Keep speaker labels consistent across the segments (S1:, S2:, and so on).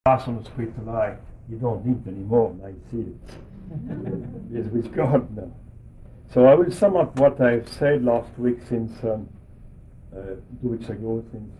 S1: pass on the spiritual eye. You don't need it anymore. Now you see it. It's with God now. So I will sum up what I've said last week, since 2 weeks ago, since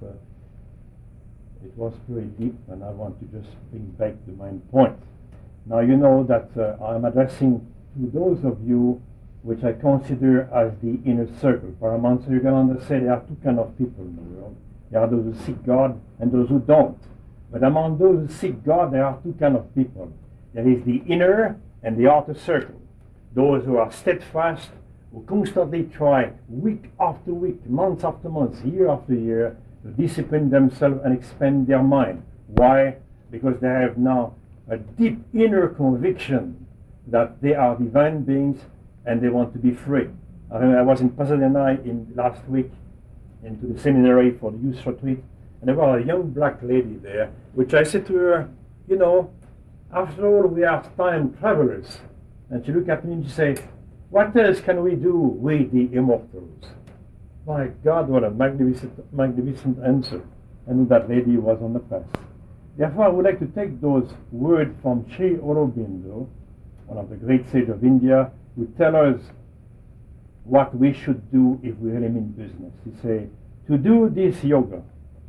S1: it was very deep, and I want to just bring back the main point. Now you know that I'm addressing to those of you which I consider as the inner circle. Paramount, so you can understand there are two kinds of people in the world. There are those who seek God and those who don't. But among those who seek God, there are two kinds of people. There is the inner and the outer circle. Those who are steadfast, who constantly try week after week, month after month, year after year, to discipline themselves and expand their mind. Why? Because they have now a deep inner conviction that they are divine beings and they want to be free. I remember I was in Pasadena last week into the seminary for the youth retreat, and there was a young black lady there, which I said to her, you know, after all, we are time travelers. And she looked at me and she said, what else can we do with the immortals? My God, what a magnificent answer. I knew that lady was on the path. Therefore, I would like to take those words from Sri Aurobindo, one of the great sages of India, who tell us what we should do if we really mean business. He says, to do this yoga,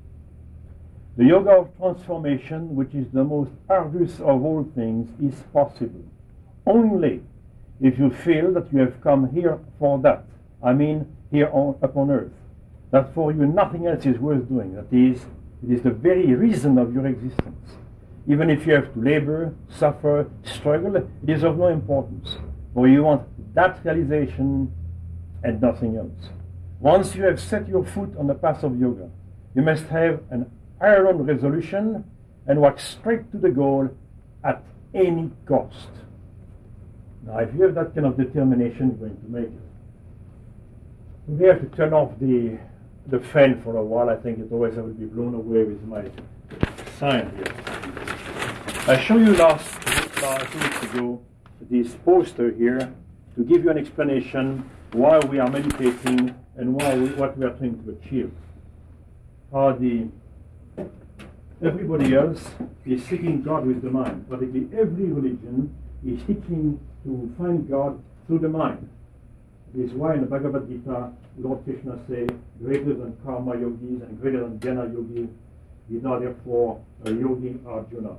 S1: the yoga of transformation, which is the most arduous of all things, is possible only if you feel that you have come here for that. I mean, here upon earth. That for you nothing else is worth doing. That is, it is the very reason of your existence. Even if you have to labor, suffer, struggle, it is of no importance. For you want that realization and nothing else. Once you have set your foot on the path of yoga, you must have an iron resolution and walk straight to the goal at any cost. Now, if you have that kind of determination, you're going to make it. We have to turn off the fan for a while. I think otherwise I will be blown away with my sign here. I showed you last 2 weeks ago this poster here to give you an explanation why we are meditating and what we are trying to achieve. Everybody else is seeking God with the mind. Practically every religion is teaching to find God through the mind. This is why in the Bhagavad Gita, Lord Krishna says, greater than karma yogis and greater than jnana yogis, is not therefore a yogi Arjuna.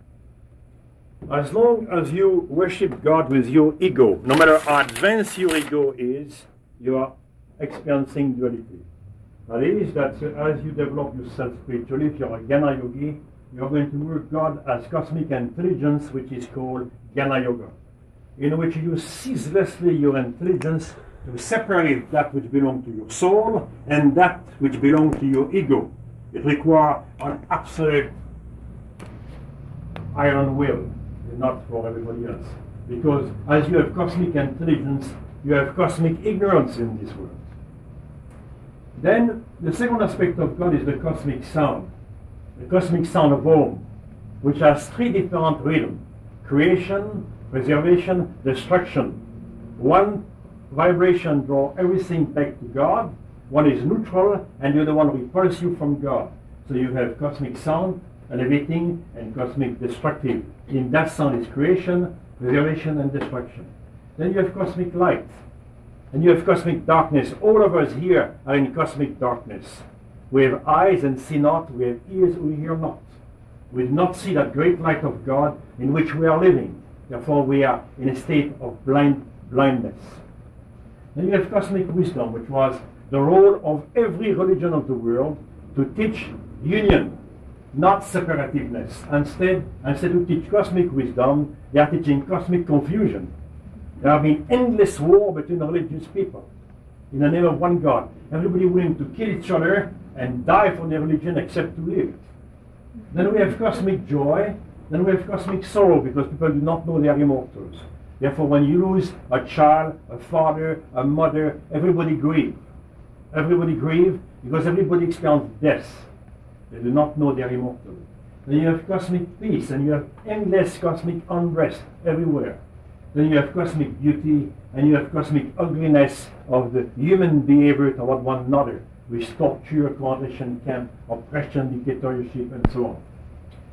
S1: As long as you worship God with your ego, no matter how advanced your ego is, you are experiencing duality. That is, that as you develop yourself spiritually, if you're a Jnana yogi, you're going to work God as cosmic intelligence, which is called Jnana Yoga, in which you use ceaselessly your intelligence to separate that which belongs to your soul and that which belongs to your ego. It requires an absolute iron will, not for everybody else. Because as you have cosmic intelligence, you have cosmic ignorance in this world. Then the second aspect of God is the cosmic sound of Om, which has 3 different rhythms: creation, preservation, destruction. One vibration draws everything back to God, one is neutral, and the other one repulses you from God. So you have cosmic sound, elevating, and cosmic destructive. In that sound is creation, preservation, and destruction. Then you have cosmic light, and you have cosmic darkness. All of us here are in cosmic darkness. We have eyes and see not, we have ears, we hear not. We do not see that great light of God in which we are living. Therefore we are in a state of blindness. Then you have cosmic wisdom, which was the role of every religion of the world to teach union, not separativeness. Instead to teach cosmic wisdom, they are teaching cosmic confusion. There have been endless war between religious people in the name of one God. Everybody willing to kill each other and die for their religion except to live. Then we have cosmic joy. Then we have cosmic sorrow, because people do not know they are immortals. Therefore, when you lose a child, a father, a mother, everybody grieves. Everybody grieves because everybody experiences death. They do not know they are immortal. Then you have cosmic peace, and you have endless cosmic unrest everywhere. Then you have cosmic beauty, and you have cosmic ugliness of the human behavior toward one another, with torture, coordination camp, oppression, dictatorship, and so on.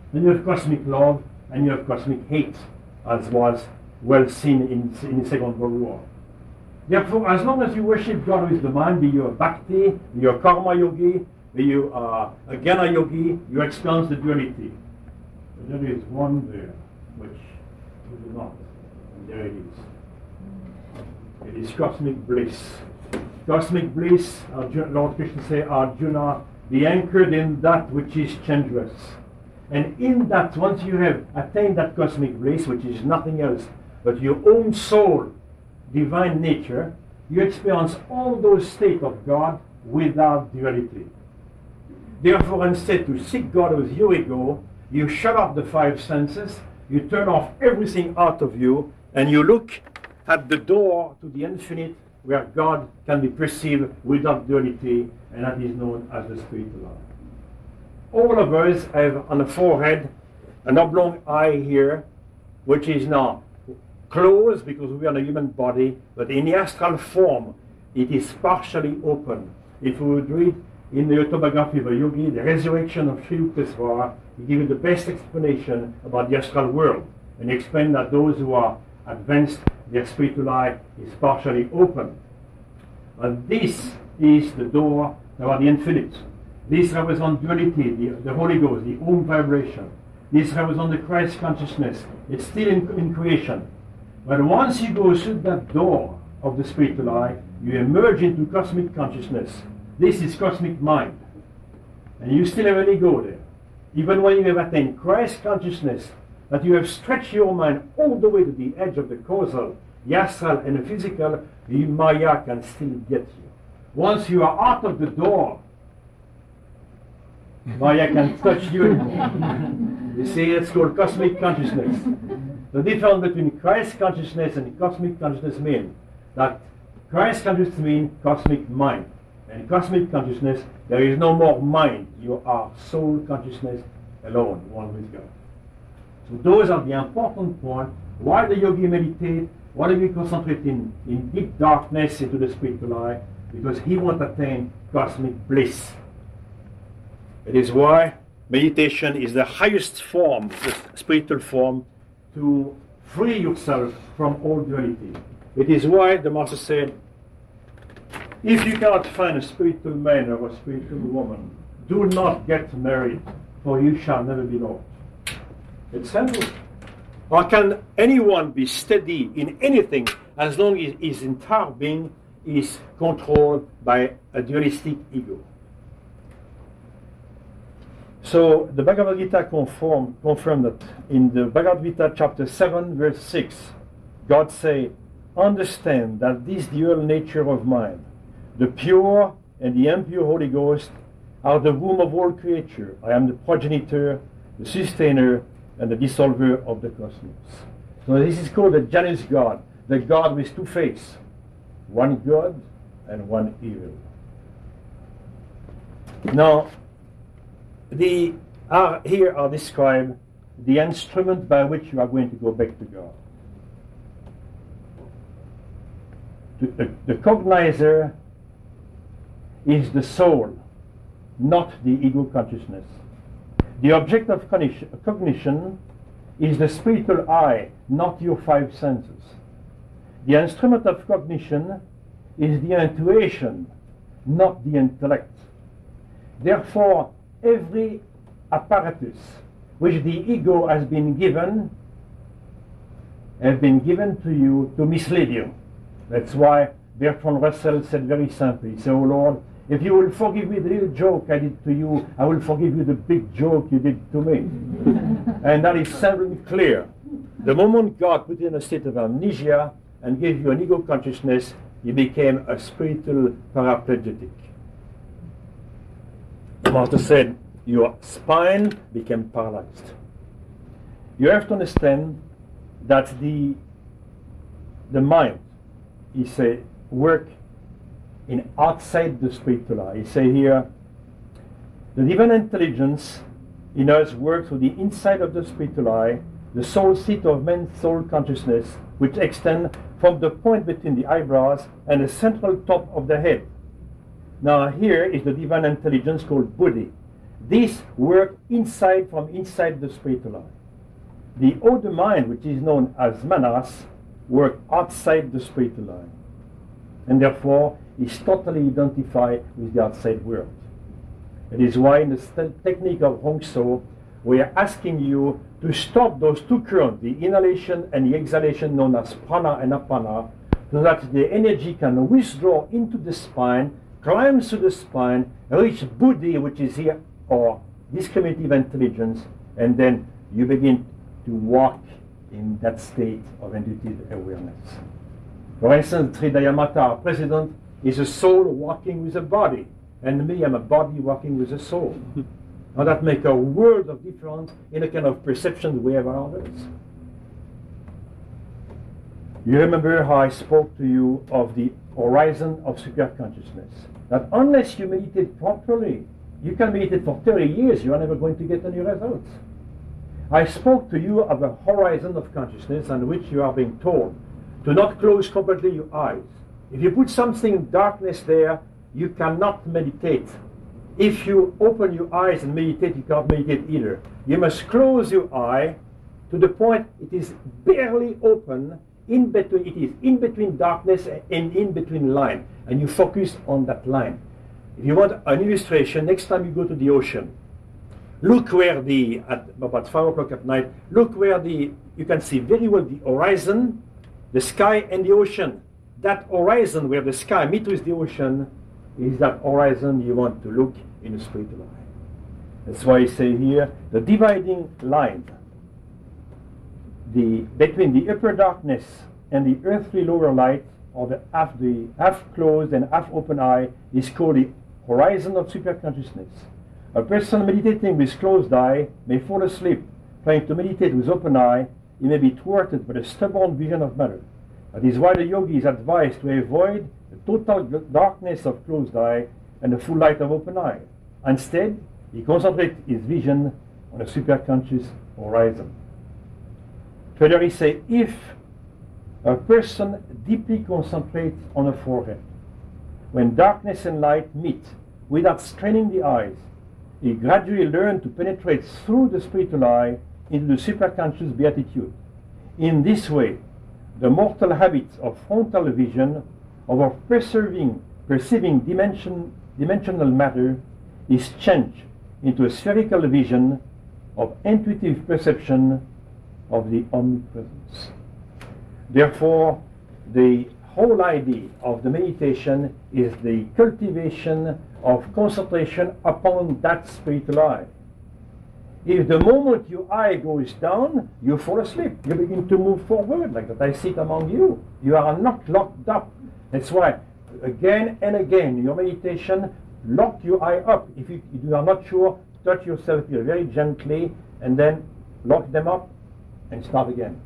S1: Then you have cosmic love, and you have cosmic hate, as was well seen in the Second World War. Therefore, as long as you worship God with the mind, be you a bhakti, be you a karma yogi, be you a jnana yogi, you experience the duality. But there is one there which you do not, and there it is. It is cosmic bliss. Cosmic bliss, Lord Krishna say, Arjuna, be anchored in that which is changeless. And in that, once you have attained that cosmic bliss, which is nothing else but your own soul, divine nature, you experience all those states of God without duality. Therefore, instead to seek God with your ego, you shut off the five senses, you turn off everything out of you, and you look at the door to the infinite where God can be perceived without duality, and that is known as the spiritual eye. All of us have on the forehead an oblong eye here, which is now closed because we are in a human body, but in the astral form, it is partially open. If we would read in the autobiography of a yogi, The Resurrection of Sri Yukteswara, he gives you the best explanation about the astral world, and he explains that those who are advanced, their spiritual eye is partially open. And this is the door toward the infinite. This represents duality, the Holy Ghost, the Om vibration. This represents the Christ consciousness. It's still in creation. But once you go through that door of the spiritual eye, you emerge into cosmic consciousness. This is cosmic mind. And you still have an ego there. Even when you have attained Christ consciousness, that you have stretched your mind all the way to the edge of the causal, the astral, and the physical, the Maya can still get you. Once you are out of the door, Maya can touch you anymore. You see, it's called cosmic consciousness. The difference between Christ consciousness and cosmic consciousness means that Christ consciousness means cosmic mind. And cosmic consciousness, there is no more mind. You are soul consciousness alone, one with God. So those are the important points. Why the yogi meditate? Why do we concentrate in deep darkness into the spiritual eye? Because he wants to attain cosmic bliss. It is why meditation is the highest form, the spiritual form, to free yourself from all duality. It is why the Master said, if you cannot find a spiritual man or a spiritual woman, do not get married, for you shall never be loved. It's simple. Or can anyone be steady in anything as long as his entire being is controlled by a dualistic ego? So the Bhagavad Gita confirmed that in the Bhagavad Gita chapter 7 verse 6, God say, understand that this dual nature of mine, the pure and the impure Holy Ghost, are the womb of all creature. I am the progenitor, the sustainer, and the dissolver of the cosmos. So this is called the jealous God, the God with two faces, one good and one evil. Now, here are described the instrument by which you are going to go back to God. The cognizer is the soul, not the ego consciousness. The object of cognition is the spiritual eye, not your five senses. The instrument of cognition is the intuition, not the intellect. Therefore, every apparatus which the ego has been given to you to mislead you. That's why Bertrand Russell said very simply, he said, oh Lord, if you will forgive me the little joke I did to you, I will forgive you the big joke you did to me. And that is simple and clear. The moment God put you in a state of amnesia and gave you an ego consciousness, you became a spiritual paraplegic. The Master said, your spine became paralyzed. You have to understand that the mind is a work in outside the spiritual eye. He say here, the divine intelligence in us works through the inside of the spiritual eye, the soul seat of man's soul consciousness, which extends from the point between the eyebrows and the central top of the head. Now here is the divine intelligence called Buddhi. This work from inside the spiritual eye. The outer mind, which is known as manas, work outside the spiritual eye, and therefore is totally identified with the outside world. It is why in the technique of Hong So, we are asking you to stop those two currents, the inhalation and the exhalation known as prana and apana, so that the energy can withdraw into the spine, climb through the spine, reach buddhi, which is here, or discriminative intelligence, and then you begin to walk in that state of intuitive awareness. For instance, Sri Dayamata, our president, is a soul walking with a body, and me, I'm a body walking with a soul. Now that makes a world of difference in the kind of perception we have of others. You remember how I spoke to you of the horizon of superconsciousness. That unless you meditate properly, you can meditate for 30 years, you are never going to get any results. I spoke to you of a horizon of consciousness on which you are being told to not close completely your eyes. If you put something in darkness there, you cannot meditate. If you open your eyes and meditate, you can't meditate either. You must close your eye to the point it is barely open, it is in between darkness and in between line, and you focus on that line. If you want an illustration, next time you go to the ocean, look where at about 5 o'clock at night, look where you can see very well the horizon, the sky and the ocean. That horizon where the sky meets with the ocean is that horizon you want to look in a spiritual eye. That's why I say here, the dividing line between the upper darkness and the earthly lower light, or the half closed and half open eye, is called the horizon of superconsciousness. A person meditating with closed eye may fall asleep. Trying to meditate with open eye, he may be thwarted by the stubborn vision of matter. That is why the yogi is advised to avoid the total darkness of closed eye and the full light of open eye. Instead, he concentrates his vision on a superconscious horizon. Further, he says, if a person deeply concentrates on a forehead, when darkness and light meet, without straining the eyes, he gradually learns to penetrate through the spiritual eye into the superconscious beatitude. In this way, the mortal habits of frontal vision, of perceiving dimensional matter, is changed into a spherical vision of intuitive perception of the omnipresence. Therefore, the whole idea of the meditation is the cultivation of concentration upon that spiritual eye. If the moment your eye goes down, you fall asleep. You begin to move forward like that. I sit among you. You are not locked up. That's why, again and again, your meditation, lock your eye up. If you are not sure, touch yourself here very gently, and then lock them up and start again.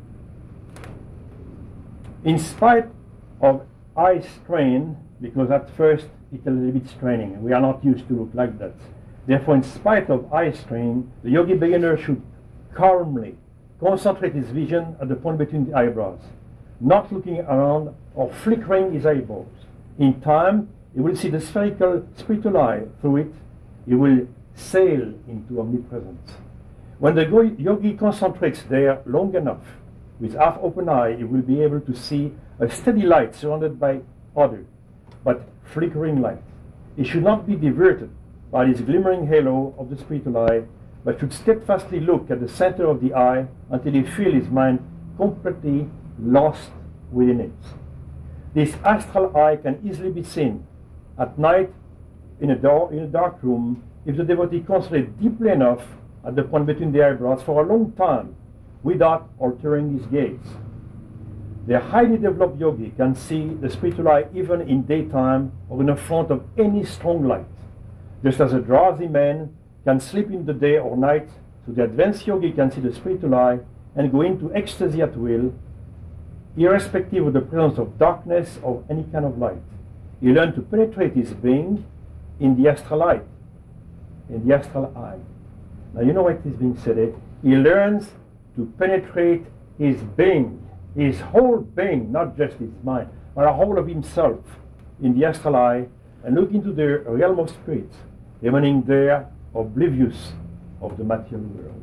S1: In spite of eye strain, because at first it's a little bit straining, and we are not used to look like that. Therefore, in spite of eye strain, the yogi beginner should calmly concentrate his vision at the point between the eyebrows, not looking around or flickering his eyeballs. In time, he will see the spherical spiritual eye. Through it, he will sail into omnipresence. When the yogi concentrates there long enough, with half open eye, he will be able to see a steady light surrounded by other, but flickering light. He should not be diverted by this glimmering halo of the spiritual eye, but should steadfastly look at the center of the eye until he feels his mind completely lost within it. This astral eye can easily be seen at night in a dark room if the devotee concentrates deeply enough at the point between the eyebrows for a long time without altering his gaze. The highly developed yogi can see the spiritual eye even in daytime or in the front of any strong light. Just as a drowsy man can sleep in the day or night, so the advanced yogi can see the spiritual eye and go into ecstasy at will, irrespective of the presence of darkness or any kind of light. He learns to penetrate his being in the astral light, in the astral eye. Now you know what is being said here. He learns to penetrate his being, his whole being, not just his mind, but a whole of himself in the astral eye, and look into the realm of spirits, emanating there oblivious of the material world.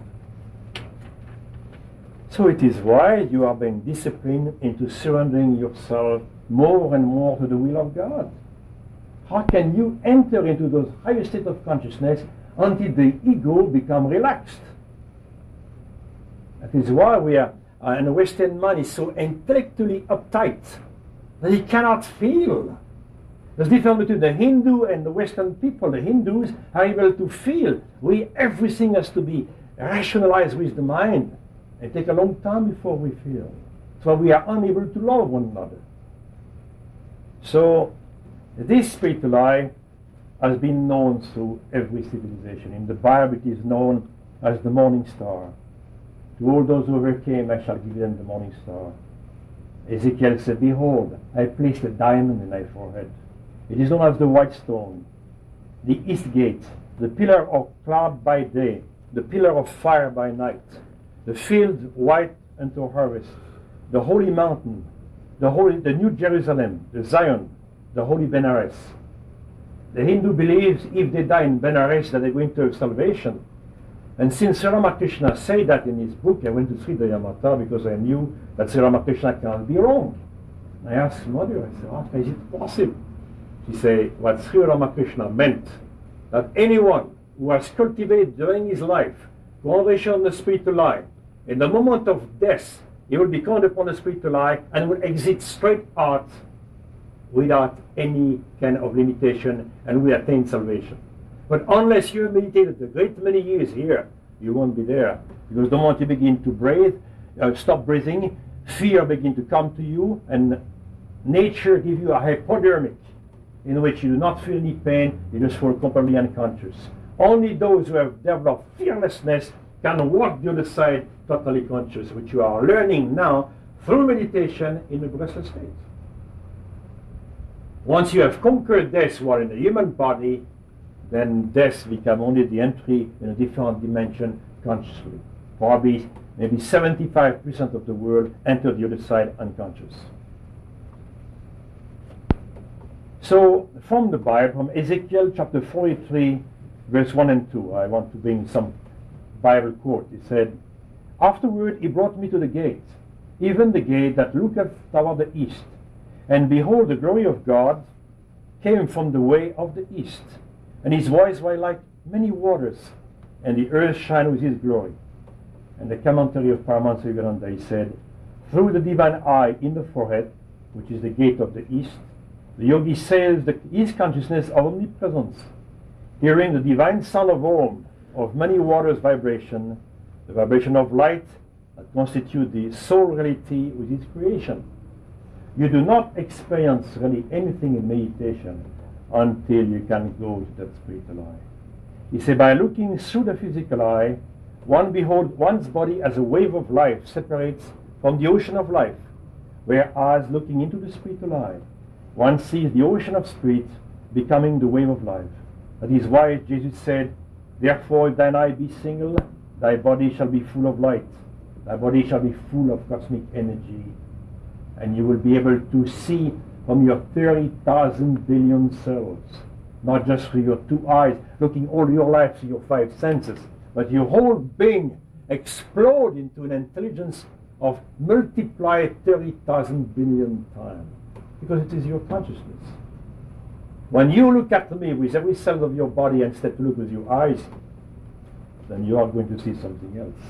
S1: So it is why you are being disciplined into surrendering yourself more and more to the will of God. How can you enter into those higher states of consciousness until the ego becomes relaxed? That is why we are, and the Western man is so intellectually uptight that he cannot feel. There's a difference between the Hindu and the Western people. The Hindus are able to feel. Everything has to be rationalized with the mind. It takes a long time before we feel. So we are unable to love one another. So this spiritual eye has been known through every civilization. In the Bible it is known as the morning star. To all those who overcame, I shall give them the morning star. Ezekiel said, behold, I placed a diamond in thy forehead. It is known as the white stone, the east gate, the pillar of cloud by day, the pillar of fire by night, the field white unto harvest, the holy mountain, the New Jerusalem, the Zion, the holy Benares. The Hindu believes if they die in Benares that they're going to have salvation. And since Sri Ramakrishna said that in his book, I went to Sri Dayamata because I knew that Sri Ramakrishna can't be wrong. I asked Mother, I said, how is it possible? She said, what Sri Ramakrishna meant, that anyone who has cultivated during his life conversion on the spiritual life, in the moment of death, he will be called upon the spiritual life and will exit straight out without any kind of limitation and will attain salvation. But unless you meditated a great many years here, you won't be there. Because the moment you begin to breathe, stop breathing, fear begin to come to you, and nature gives you a hypodermic in which you do not feel any pain, you just feel completely unconscious. Only those who have developed fearlessness can walk the other side totally conscious, which you are learning now through meditation in the blessed state. Once you have conquered death while in the human body, then death becomes only the entry in a different dimension consciously. Probably maybe 75% of the world enter the other side unconscious. So from the Bible, from Ezekiel chapter 43, verse 1 and 2, I want to bring some Bible quote. It said, afterward he brought me to the gate, even the gate that looketh toward the east. And behold, the glory of God came from the way of the east. And his voice was like many waters, and the earth shined with his glory. And the commentary of Paramahansa Yogananda, he said, through the divine eye in the forehead, which is the gate of the east, the yogi sails his consciousness of omnipresence, hearing the divine sound of Om, of many waters vibration, the vibration of light that constitute the soul reality with its creation. You do not experience really anything in meditation until you can go to that spiritual eye. He said, by looking through the physical eye, one beholds one's body as a wave of life separates from the ocean of life, whereas looking into the spiritual eye, one sees the ocean of spirit becoming the wave of life. That is why Jesus said, therefore if thine eye be single, thy body shall be full of light, thy body shall be full of cosmic energy, and you will be able to see from your 30,000 billion cells, not just through your two eyes, looking all your life through your five senses, but your whole being explode into an intelligence of multiplied 30,000 billion times, because it is your consciousness. When you look at me with every cell of your body instead to look with your eyes, then you are going to see something else.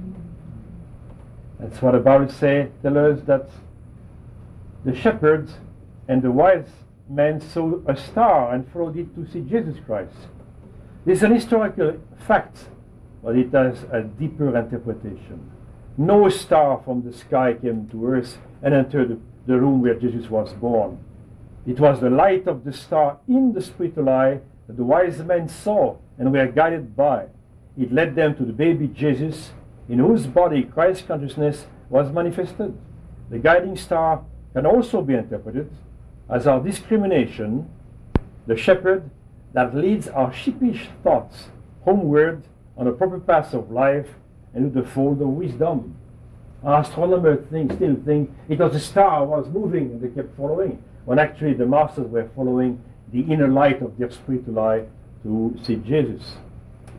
S1: That's what the Bible tells us, that the shepherds and the wise men saw a star and followed it to see Jesus Christ. This is an historical fact, but it has a deeper interpretation. No star from the sky came to earth and entered the room where Jesus was born. It was the light of the star in the spiritual eye that the wise men saw and were guided by. It led them to the baby Jesus, in whose body Christ's consciousness was manifested. The guiding star can also be interpreted as our discrimination, the shepherd that leads our sheepish thoughts homeward on the proper path of life and to the fold of wisdom. Our astronomers still think it was a star was moving and they kept following, when actually the masters were following the inner light of their spiritual eye to see Jesus.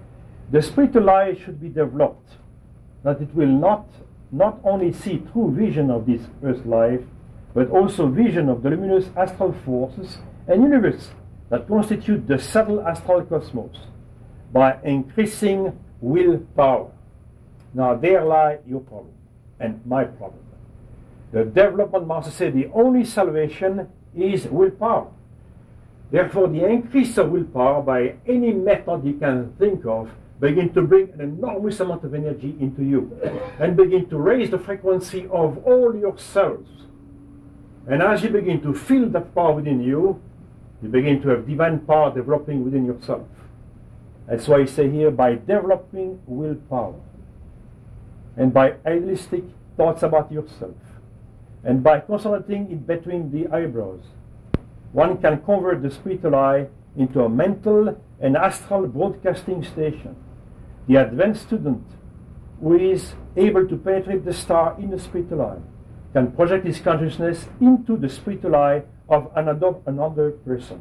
S1: The spiritual life should be developed, that it will not only see true vision of this earth life, but also vision of the luminous astral forces and universe that constitute the subtle astral cosmos by increasing willpower. Now there lie your problem and my problem. The development master said the only salvation is willpower. Therefore, the increase of willpower by any method you can think of begin to bring an enormous amount of energy into you and begin to raise the frequency of all your cells. And as you begin to feel that power within you, you begin to have divine power developing within yourself. That's why I say here, by developing willpower and by idealistic thoughts about yourself and by concentrating it between the eyebrows, one can convert the spiritual eye into a mental and astral broadcasting station. The advanced student who is able to penetrate the star in the spiritual eye can project his consciousness into the spiritual eye of another person.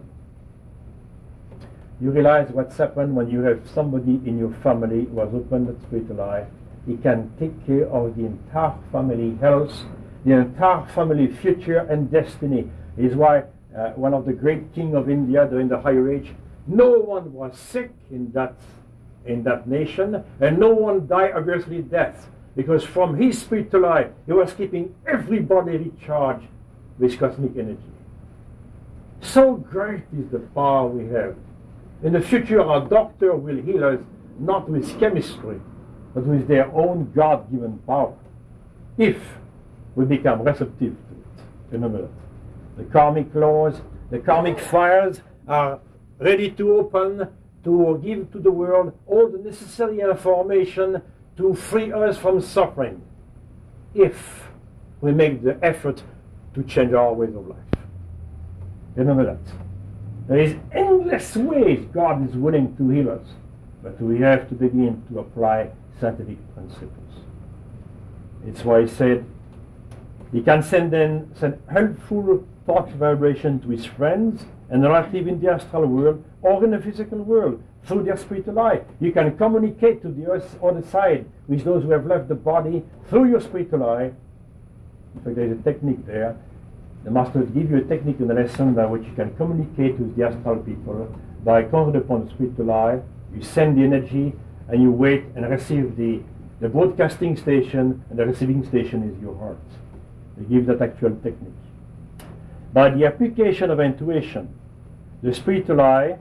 S1: You realize what's happened when you have somebody in your family who has opened that spiritual eye. He can take care of the entire family health, the entire family future and destiny. It is why one of the great kings of India during the Higher Age, no one was sick in that nation, and no one died a earthly death, because from his spiritual eye, he was keeping everybody recharged with cosmic energy. So great is the power we have. In the future, our doctor will heal us not with chemistry, but with their own God-given power, if we become receptive to it. Remember that. The karmic laws, the karmic fires are ready to open, to give to the world all the necessary information to free us from suffering, if we make the effort to change our ways of life. Remember that. There is endless ways God is willing to heal us, but we have to begin to apply scientific principles. It's why he said he can send helpful thought vibration to his friends and relatives in the astral world or in the physical world through their spiritual eye. You can communicate to the other side with those who have left the body through your spiritual eye. In fact, there is a technique there. The master will give you a technique in the lesson by which you can communicate with the astral people by concentrating upon the spiritual eye. You send the energy and you wait and receive the broadcasting station, and the receiving station is your heart. They give that actual technique. By the application of intuition, the spiritual eye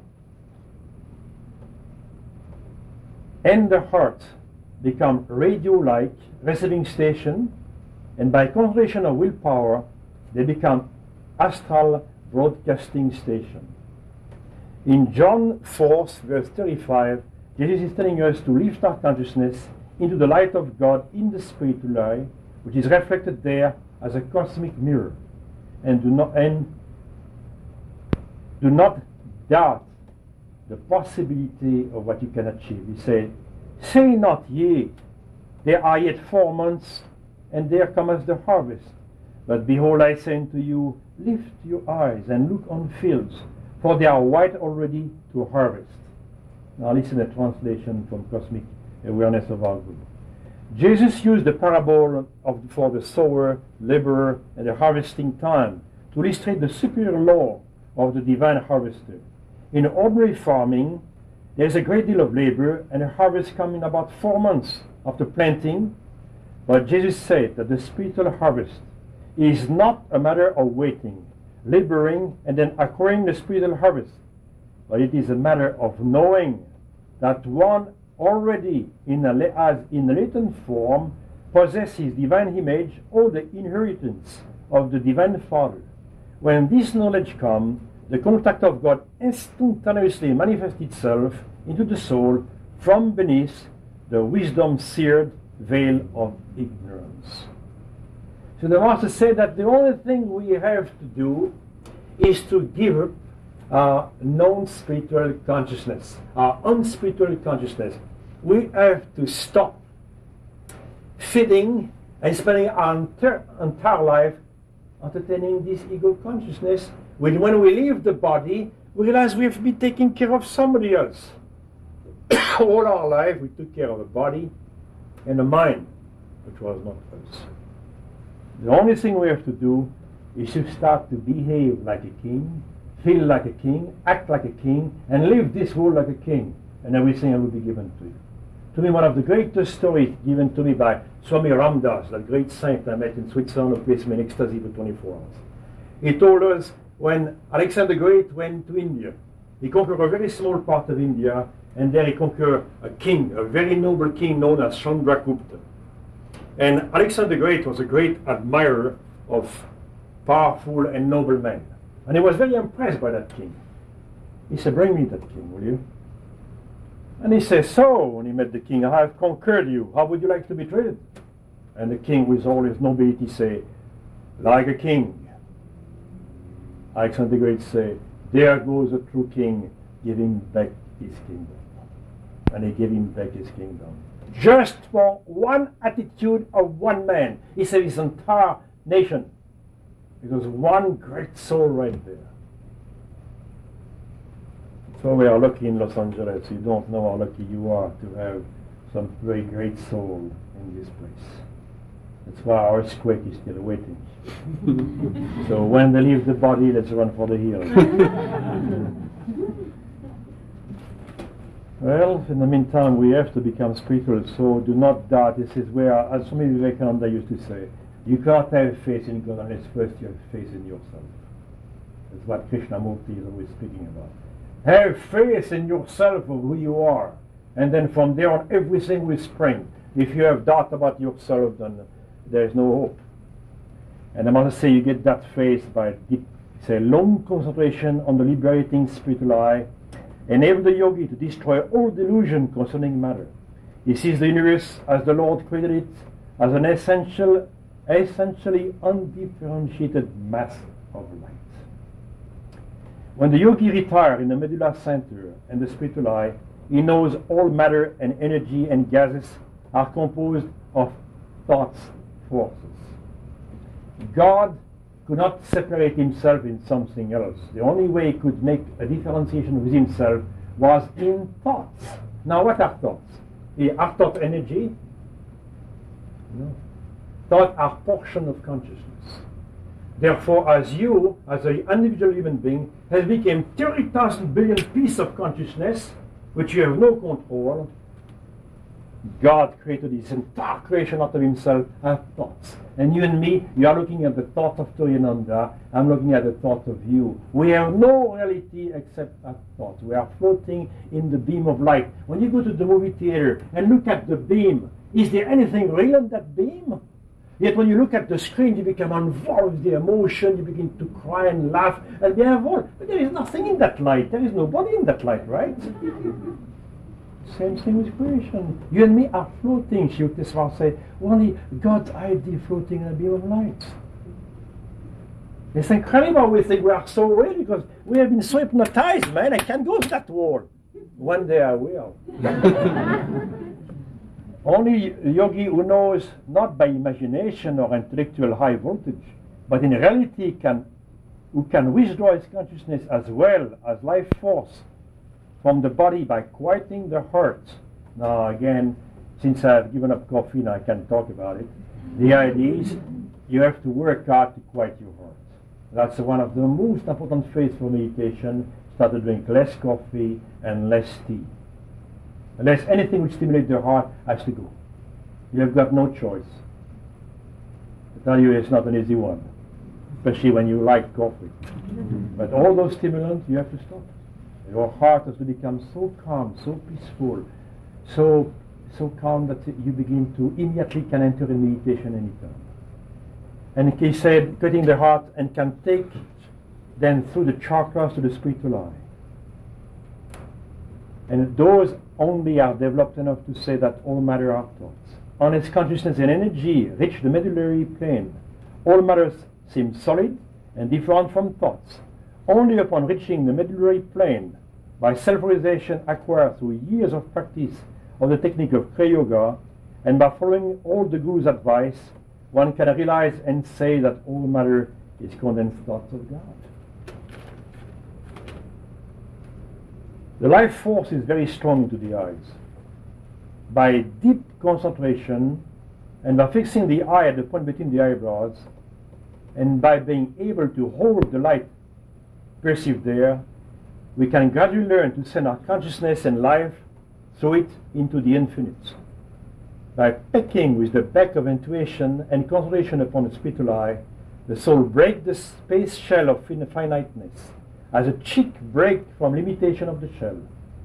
S1: and the heart become radio-like receiving station, and by concentration of willpower, they become astral broadcasting station. In John 4, verse 35, Jesus is telling us to lift our consciousness into the light of God in the spiritual eye, which is reflected there as a cosmic mirror. And do not doubt the possibility of what you can achieve. He said, "Say not ye, there are yet 4 months, and there cometh the harvest. But behold, I say unto you, lift your eyes and look on fields, for they are white already to harvest." Now listen to the translation from Cosmic Awareness of Our Good. Jesus used the parable for the sower, laborer, and the harvesting time to illustrate the superior law of the divine harvester. In ordinary farming, there is a great deal of labor, and a harvest comes in about 4 months after planting. But Jesus said that the spiritual harvest is not a matter of waiting, laboring, and then acquiring the spiritual harvest, but it is a matter of knowing that one already in a latent form possesses divine image or the inheritance of the divine Father. When this knowledge comes, the contact of God instantaneously manifests itself into the soul from beneath the wisdom-seared veil of ignorance. So the Master said that the only thing we have to do is to give up our non-spiritual consciousness, our unspiritual consciousness. We have to stop feeding and spending our entire life entertaining this ego consciousness. When we leave the body, we realize we have to be taking care of somebody else. all our life we took care of the body and the mind, which was not us. The only thing we have to do is to start to behave like a king, feel like a king, act like a king, and live this world like a king, and everything will be given to you. To me, one of the greatest stories given to me by Swami Ramdas, that great saint I met in Switzerland who placed me in ecstasy for 24 hours. He told us when Alexander the Great went to India, he conquered a very small part of India, and there he conquered a king, a very noble king known as Chandragupta. And Alexander the Great was a great admirer of powerful and noble men. And he was very impressed by that king. He said, "Bring me that king, will you?" And he says, "So," when he met the king, "I have conquered you. How would you like to be treated?" And the king, with all his nobility, say, "Like a king." Alexander the Great say, "There goes a true king giving back his kingdom." And he gave him back his kingdom. Just for one attitude of one man. He said his entire nation. It was one great soul right there. So we are lucky in Los Angeles. You don't know how lucky you are to have some very great soul in this place. That's why our earthquake is still waiting. So when they leave the body, let's run for the hills. Well, in the meantime, we have to become spiritual, so do not doubt. This is where, as Swami Vivekananda used to say, you can't have faith in God unless first you have faith in yourself. That's what Krishnamurti is always speaking about. Have faith in yourself of who you are, and then from there on everything will spring. If you have doubt about yourself, then there is no hope. And I must say, you get that faith by long concentration on the liberating spiritual eye, enable the yogi to destroy all delusion concerning matter. He sees the universe as the Lord created it, as an essentially undifferentiated mass of light. When the yogi retires in the medulla center and the spiritual eye, he knows all matter and energy and gases are composed of thoughts, forces. God could not separate himself in something else. The only way he could make a differentiation with himself was in thoughts. Now what are thoughts? Are thought energy? No. Thoughts are portion of consciousness. Therefore, as you, as an individual human being, has become 30,000 billion pieces of consciousness, which you have no control, God created his entire creation out of himself as thoughts. And you and me, you are looking at the thought of Turiyananda, I'm looking at the thought of you. We have no reality except as thoughts. We are floating in the beam of light. When you go to the movie theater and look at the beam, is there anything real in that beam? Yet when you look at the screen, you become involved with the emotion, you begin to cry and laugh and be involved. But there is nothing in that light. There is nobody in that light, right? Same thing with creation. You and me are floating, Sri Yukteswar say, only God's idea floating in a beam of light. It's incredible. We think we are so real because we have been so hypnotized, man. I can't go to that wall. One day I will. Only a yogi who knows not by imagination or intellectual high voltage, but in reality who can withdraw his consciousness as well as life force from the body by quieting the heart. Now again, since I've given up coffee and I can talk about it, the idea is you have to work hard to quiet your heart. That's one of the most important phases for meditation. Start to drink less coffee and less tea. Unless anything which stimulates the heart has to go. You have got no choice. I tell you, it's not an easy one, especially when you like coffee. But all those stimulants, you have to stop. Your heart has to become so calm, so peaceful, so calm that you begin to immediately can enter in meditation anytime. And he said, cutting the heart and can take then through the chakras to the spiritual eye. And those only are developed enough to say that all matter are thoughts. Unless consciousness and energy reach the medullary plane, all matter seems solid and different from thoughts. Only upon reaching the medullary plane, by self-realization acquired through years of practice of the technique of Kriya Yoga, and by following all the Guru's advice, one can realize and say that all matter is condensed thoughts of God. The life force is very strong into the eyes. by deep concentration and by fixing the eye at the point between the eyebrows, and by being able to hold the light perceived there, we can gradually learn to send our consciousness and life through it into the infinite. By pecking with the back of intuition and concentration upon the spiritual eye, the soul breaks the space shell of finiteness, as a chick breaks from limitation of the shell.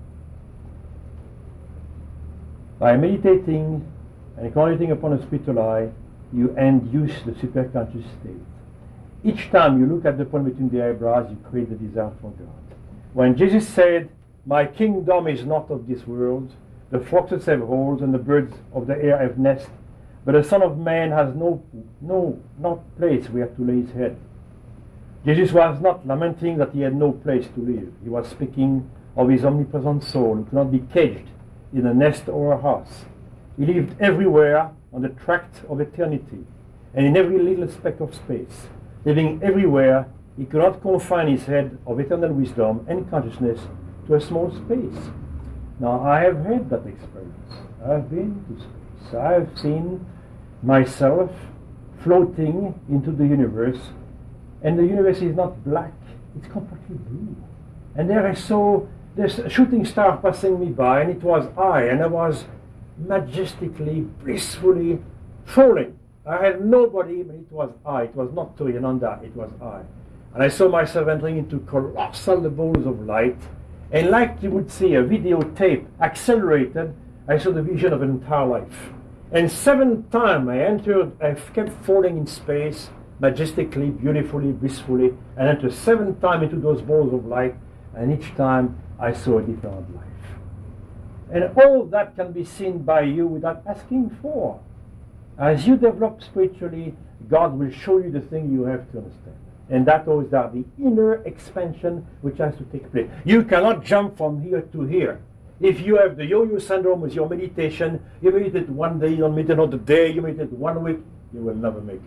S1: By meditating and concentrating upon the spiritual eye, you induce the superconscious state. Each time you look at the point between the eyebrows, you create the desire for God. When Jesus said, "My kingdom is not of this world, the foxes have holes and the birds of the air have nests, but the Son of Man has not place where to lay his head," Jesus was not lamenting that he had no place to live. He was speaking of his omnipresent soul who could not be caged in a nest or a house. He lived everywhere on the tract of eternity and in every little speck of space. Living everywhere, he could not confine his head of eternal wisdom and consciousness to a small space. Now, I have had that experience. I have been to space. I have seen myself floating into the universe, and the universe is not black, it's completely blue. And there's a shooting star passing me by, and it was I, and I was majestically, blissfully falling. I had nobody, but it was I. It was not Toyananda, it was I. And I saw myself entering into colossal balls of light, and like you would see a videotape accelerated, I saw the vision of an entire life. And 7 times I kept falling in space, majestically, beautifully, blissfully, and entered 7 times into those balls of light, and each time I saw a different life. And all that can be seen by you without asking for. As you develop spiritually, God will show you the thing you have to understand. And that always are the inner expansion which has to take place. You cannot jump from here to here. If you have the yo-yo syndrome with your meditation, you meditate one day, you meditate another day, you meditate 1 week, you will never make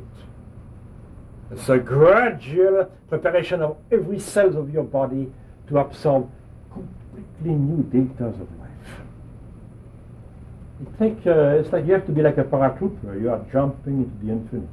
S1: it. It's a gradual preparation of every cell of your body to absorb completely new data of life. It's like you have to be like a paratrooper. You are jumping into the infinite.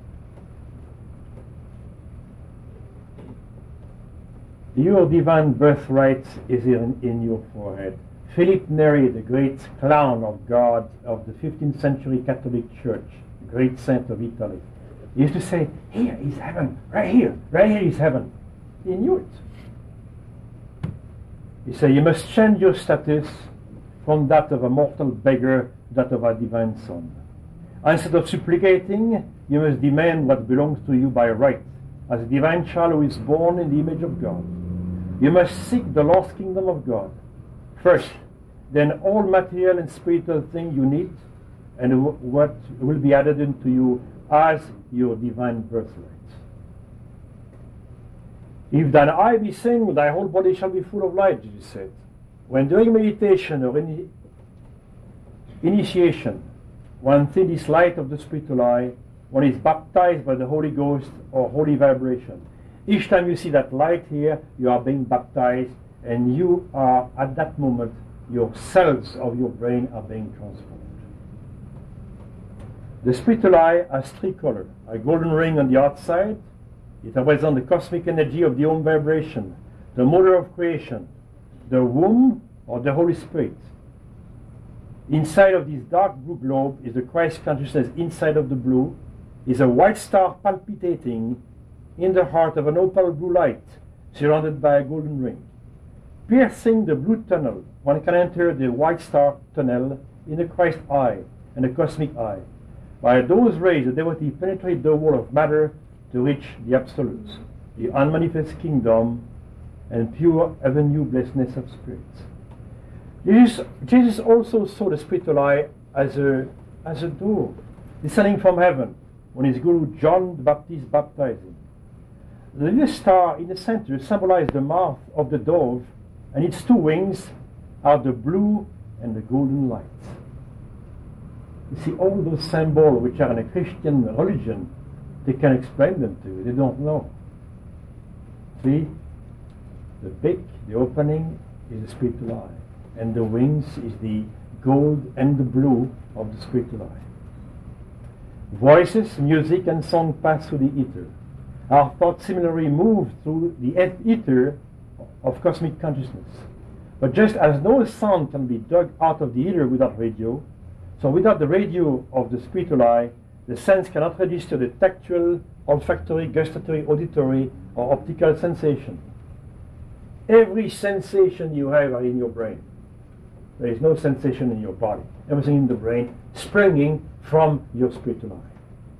S1: Your divine birthright is in your forehead. Philip Neri, the great clown of God of the 15th century Catholic Church, great saint of Italy, he used to say, "Here is heaven, right here is heaven." He knew it. He said, "You must change your status from that of a mortal beggar to that of a divine son. Instead of supplicating, you must demand what belongs to you by right, as a divine child who is born in the image of God. You must seek the lost kingdom of God first, then all material and spiritual things you need, and what will be added into you as your divine birthright. If thine eye be single, thy whole body shall be full of light," Jesus said. When doing meditation or initiation, one sees this light of the spiritual eye, one is baptized by the Holy Ghost or holy vibration. Each time you see that light here, you are being baptized, and you are, at that moment, your cells of your brain are being transformed. The spiritual eye has 3 colors. A golden ring on the outside. It represents the cosmic energy of the Om vibration, the mother of creation, the womb, or the Holy Spirit. Inside of this dark blue globe is the Christ consciousness. Inside of the blue is a white star palpitating in the heart of an opal blue light, surrounded by a golden ring. Piercing the blue tunnel, one can enter the white star tunnel in the Christ eye and the cosmic eye. By those rays, the devotee penetrates the wall of matter to reach the absolute, the unmanifest kingdom, and pure avenue blessedness of spirits. Jesus also saw the spiritual eye as a door descending from heaven when his guru John the Baptist baptized him. The little star in the center symbolizes the mouth of the dove, and its 2 wings are the blue and the golden light. You see, all those symbols which are in a Christian religion, they can explain them to you. They don't know. See? The beak, the opening, is the spiritual eye, and the wings is the gold, and the blue of the spiritual eye. Voices, music, and song pass through the ether. Our thoughts similarly move through the ether of cosmic consciousness. But just as no sound can be dug out of the ether without radio, so without the radio of the spiritual eye, the sense cannot register the tactual, olfactory, gustatory, auditory, or optical sensation. Every sensation you have are in your brain. There is no sensation in your body. Everything in the brain springing from your spiritual eye.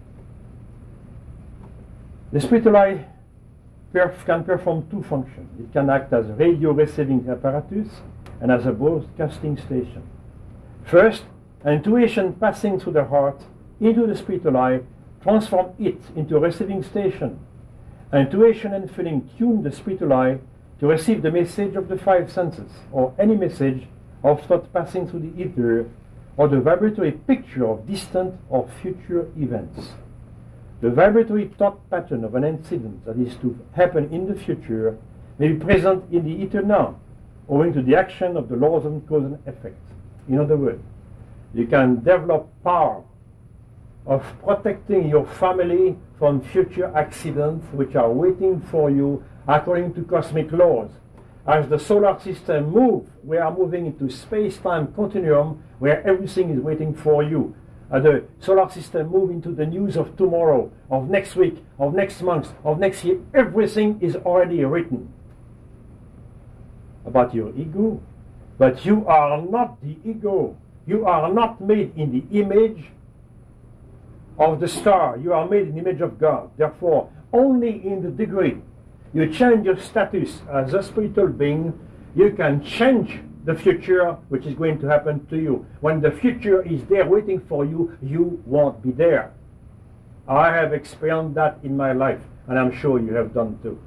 S1: The spiritual eye can perform two functions. It can act as a radio receiving apparatus and as a broadcasting station. First, an intuition passing through the heart into the spiritual eye transforms it into a receiving station. An intuition and feeling tune the spiritual eye to receive the message of the five senses, or any message of thought passing through the ether, or the vibratory picture of distant or future events. The vibratory thought pattern of an incident that is to happen in the future may be present in the ether now, owing to the action of the laws of cause and effect. In other words, you can develop power of protecting your family from future accidents which are waiting for you according to cosmic laws. As the solar system moves, we are moving into space-time continuum where everything is waiting for you. As the solar system moves into the news of tomorrow, of next week, of next month, of next year, everything is already written about your ego. But you are not the ego. You are not made in the image of the star. You are made in the image of God. Therefore, only in the degree you change your status as a spiritual being, you can change the future which is going to happen to you. When the future is there waiting for you, you won't be there. I have experienced that in my life, and I'm sure you have done too.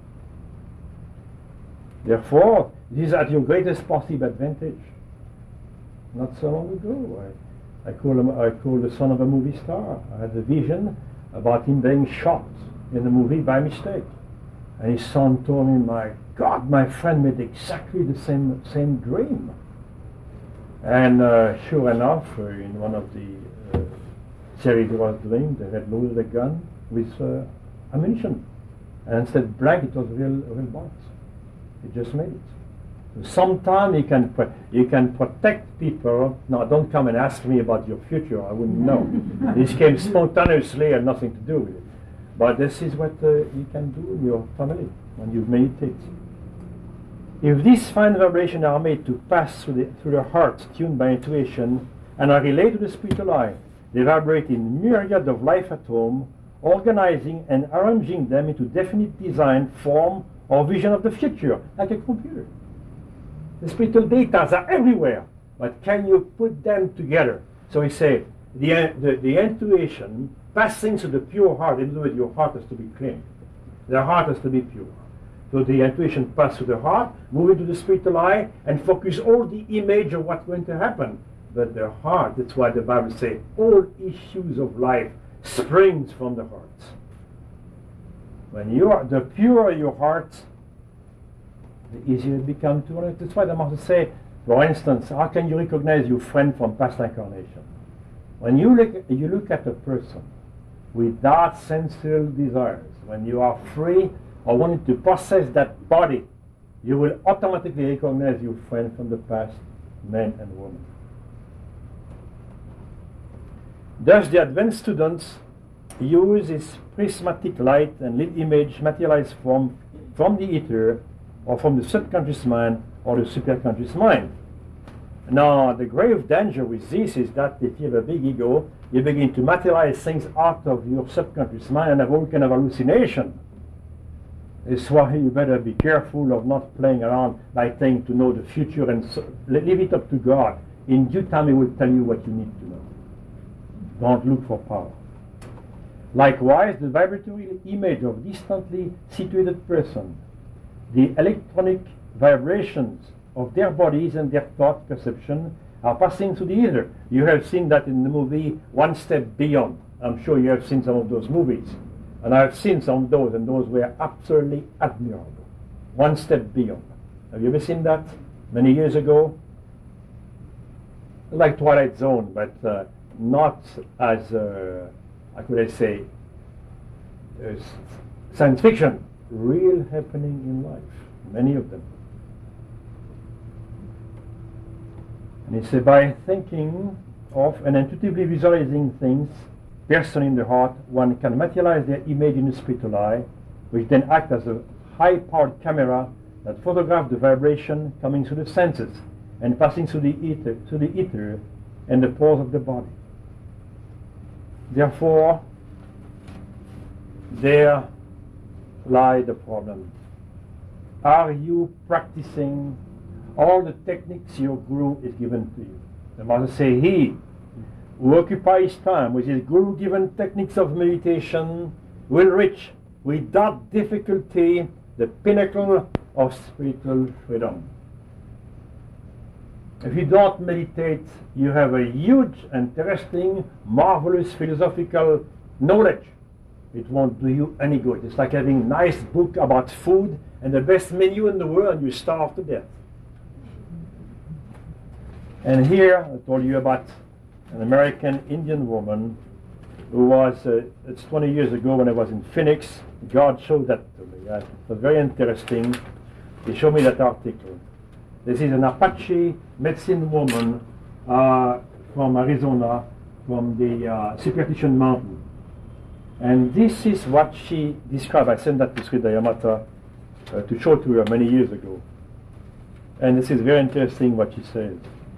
S1: Therefore, this is at your greatest possible advantage. Not so long ago, I called the son of a movie star. I had a vision about him being shot in the movie by mistake. And his son told me, my God, my friend made exactly the same dream. And sure enough, in one of the series he was doing, they had loaded a gun with ammunition. And instead of blank, it was real bullets. He just made it. Sometimes you can protect people. Now, don't come and ask me about your future. I wouldn't know. This came spontaneously and nothing to do with it. But this is what you can do in your family when you meditate. If these fine vibrations are made to pass through the heart, tuned by intuition, and are relayed to the spiritual eye, they vibrate in myriad of life at home, organizing and arranging them into definite design, form, or vision of the future, like a computer. The spiritual data are everywhere, but can you put them together? So we say the intuition passing through the pure heart. In other words, your heart has to be clean. The heart has to be pure. So the intuition passes through the heart, move into the spiritual eye, and focus all the image of what's going to happen. But the heart, that's why the Bible says, all issues of life springs from the heart. When the purer your heart, the easier it becomes to honor. That's why the Master say, for instance, how can you recognize your friend from past incarnation? When you look at a person without sensual desires, when you are free or wanting to possess that body, you will automatically recognize your friend from the past, man and woman. Thus, the advanced students use this prismatic light and lit image materialized from the ether, or from the subconscious mind or the superconscious mind. Now, the grave danger with this is that if you have a big ego, you begin to materialize things out of your subconscious mind and have all kind of hallucination. That's why you better be careful of not playing around by trying to know the future, and leave it up to God. In due time, He will tell you what you need to know. Don't look for power. Likewise, the vibratory image of distantly situated person, the electronic vibrations of their bodies and their thought perception are passing through the ether. You have seen that in the movie One Step Beyond. I'm sure you have seen some of those movies. And I've seen some of those, and those were absolutely admirable. One Step Beyond. Have you ever seen that? Many years ago? like Twilight Zone, but not as, how could I say, science fiction, real happening in life, many of them. And he said, by thinking of and intuitively visualizing things, person in the heart, one can materialize their image in the spiritual eye, which then act as a high-powered camera that photographs the vibration coming through the senses and passing through the ether and the pores of the body. Therefore, there lie the problem. Are you practicing all the techniques your guru is given to you? The master say, he who occupies time with his guru-given techniques of meditation will reach without difficulty the pinnacle of spiritual freedom. If you don't meditate, you have a huge, interesting, marvelous philosophical knowledge. It won't do you any good. It's like having a nice book about food and the best menu in the world, and you starve to death. And here, I told you about an American Indian woman who was, it's 20 years ago when I was in Phoenix. God showed that to me. It was very interesting. He showed me that article. This is an Apache medicine woman from Arizona, from the Superstition Mountain. And this is what she described. I sent that to Sri Dayamata to show to her many years ago. And this is very interesting what she says.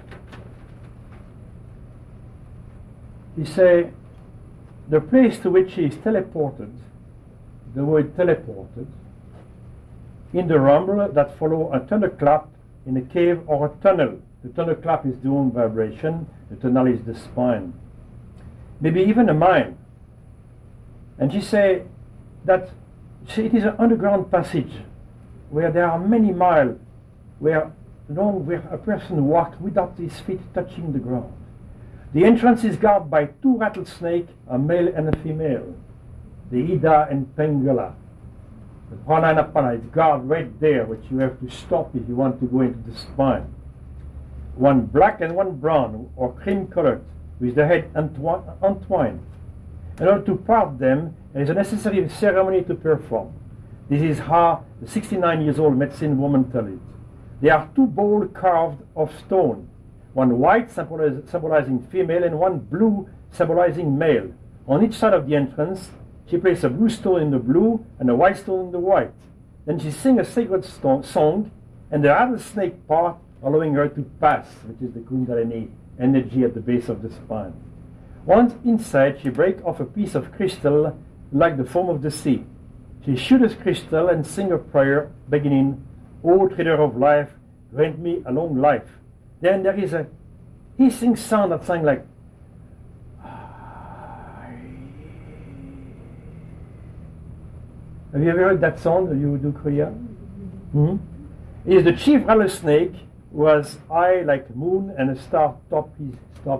S1: He said, the place to which he is teleported, the word teleported, in the rumble that follow a thunderclap in a cave or a tunnel. The thunderclap is the own vibration, the tunnel is the spine. Maybe even a mine. And she said that it is an underground passage where there are many miles where a person walks without his feet touching the ground. The entrance is guarded by two rattlesnakes, a male and a female, the Ida and Pengala. The Pranayana is guarded right there, which you have to stop if you want to go into the spine. One black and one brown or cream colored, with the head entwined. In order to part them, there is a necessary ceremony to perform. This is how the 69 years old medicine woman tells it. There are two bowls carved of stone, one white symbolizing female and one blue symbolizing male. On each side of the entrance, she places a blue stone in the blue and a white stone in the white. Then she sings a sacred song, and the rattlesnake part, allowing her to pass, which is the Kundalini energy at the base of the spine. Once inside, she breaks off a piece of crystal like the foam of the sea. She shoots this crystal and sings a prayer beginning, O Trader of Life, grant me a long life. Then there is a hissing sound that sounds like Have you ever heard that sound? You do Kriya? Mm-hmm. It is the chief rattlesnake who has eye like moon and a star on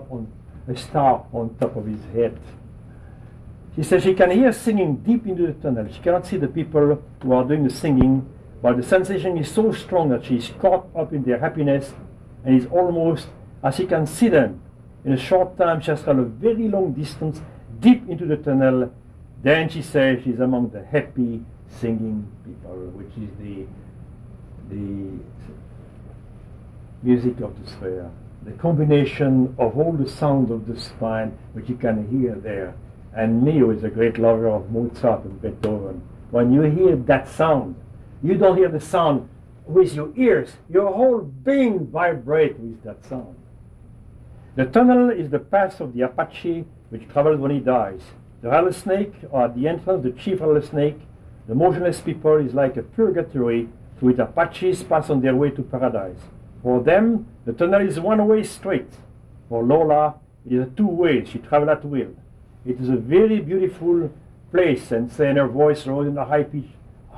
S1: top of his head. She says she can hear singing deep into the tunnel. She cannot see the people who are doing the singing, but the sensation is so strong that she is caught up in their happiness, and it's almost as she can see them. In a short time, she has traveled a very long distance deep into the tunnel. Then she says she's among the happy singing people, which is the music of the sphere, the combination of all the sounds of the spine which you can hear there. And me, who is a great lover of Mozart and Beethoven, when you hear that sound, you don't hear the sound with your ears, your whole being vibrates with that sound. The tunnel is the path of the Apache which travels when he dies. The rattlesnake, or at the entrance, the chief rattlesnake, the motionless people, is like a purgatory through which Apaches pass on their way to paradise. For them, the tunnel is one-way straight. For Lola, it is a two-way. She travels at will. It is a very beautiful place, and saying her voice rose in a high pitch,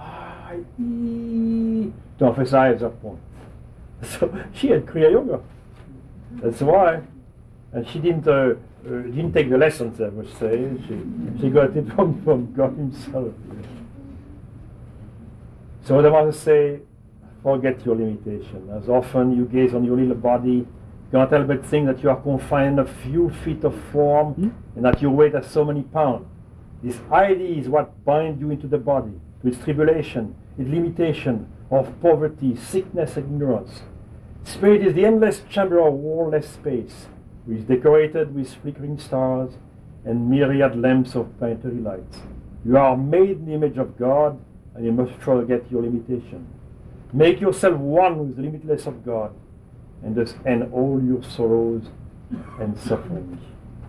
S1: to emphasize her point. So she had Kriya Yoga. That's why. And she didn't take the lessons, I must say. She got it from God himself. So the master say, forget your limitation. As often you gaze on your little body, Can't help but think that you are confined a few feet of form and that your weight is so many pounds. This idea is what binds you into the body, to its tribulation, its limitation, of poverty, sickness, and ignorance. Spirit is the endless chamber of wall-less space, which is decorated with flickering stars and myriad lamps of planetary lights. You are made in the image of God, and you must forget your limitation. Make yourself one with the limitless of God, and thus end all your sorrows and suffering.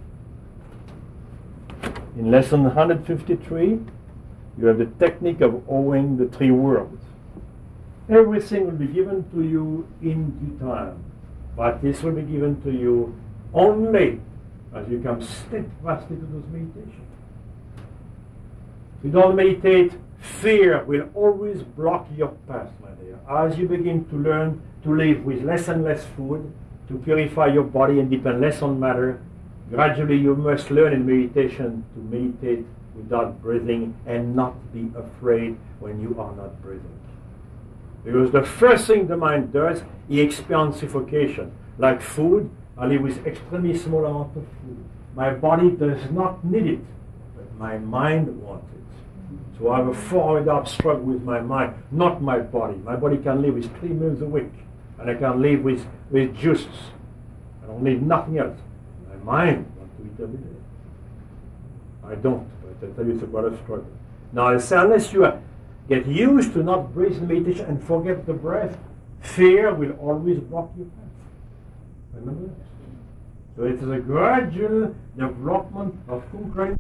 S1: In lesson 153, you have the technique of owing the three worlds. Everything will be given to you in due time, but this will be given to you only as you come steadfastly to those meditations. If you don't meditate, fear will always block your path, my dear. As you begin to learn to live with less and less food, to purify your body and depend less on matter, gradually you must learn in meditation to meditate without breathing and not be afraid when you are not breathing. Because the first thing the mind does, it experiences suffocation. Like food, I live with extremely small amount of food. My body does not need it, but my mind wants it. So I have a formidable struggle with my mind, not my body. My body can live with 3 meals a week, and I can live with juices. I don't need nothing else. My mind wants to eat every day. I don't, but I tell you it's quite a struggle. Now I say, unless you get used to not breathe in meditation and forget the breath, fear will always block your path. Remember that? So it is a gradual development of conquering